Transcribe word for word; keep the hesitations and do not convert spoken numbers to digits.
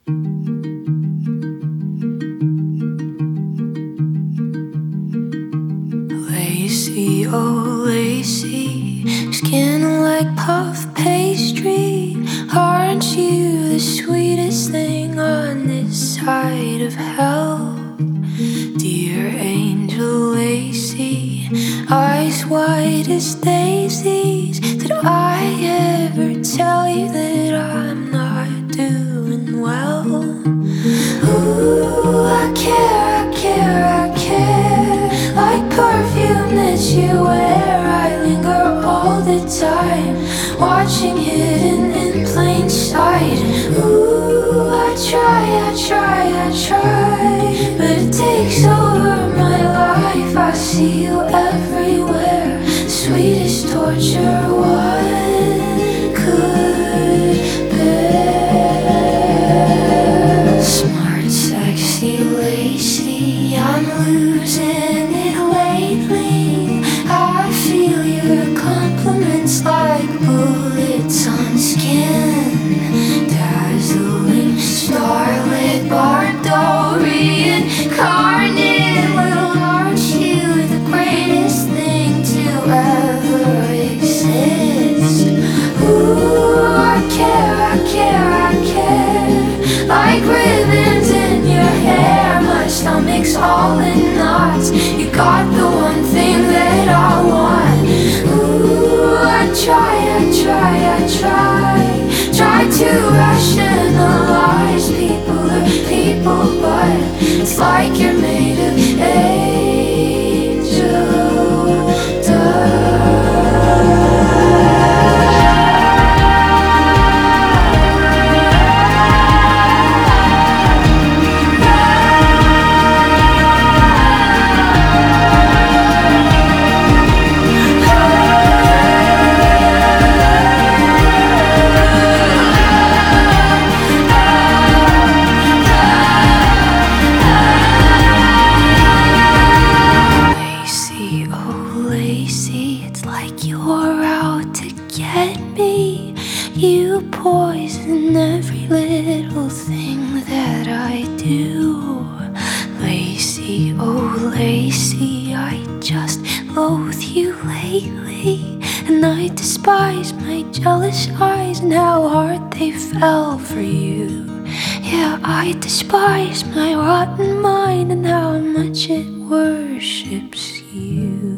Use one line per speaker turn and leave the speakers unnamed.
Lacy, oh lacy, skin like puff pastry. Aren't you the sweetest thing on this side of hell? Dear angel Lacy, eyes white as daisies. Did I ever tell you that I'm not doing well? Ooh, I care, I care, I care. Like perfume that you wear, I linger all the time, watching hidden in plain sight. Ooh, I try, I try, I try, but it takes over my life. I see you everywhere, the sweetest torture one could bear. Smart, sexy, lacy, I'm losing it lately. I feel your compliments like bullets on skin. Dazzling, starlit, Bardorian, incarnate. Well, aren't you the greatest thing to ever exist? Ooh, I care, I care, I care. Like ribbons in your hair, my stomach's all in knots. You got the one thing that I want. Ooh, I try, I try, I try, try to rationalize people are people, but it's like you're made of angel dust. Lacy, oh lacy, it's like you're out to get me. You poison every little thing that I do. Lacy, oh lacy, I just loathe you lately. And I despise my jealous eyes and how hard they fell for you. Yeah, I despise my rotten mind and how much it worships you.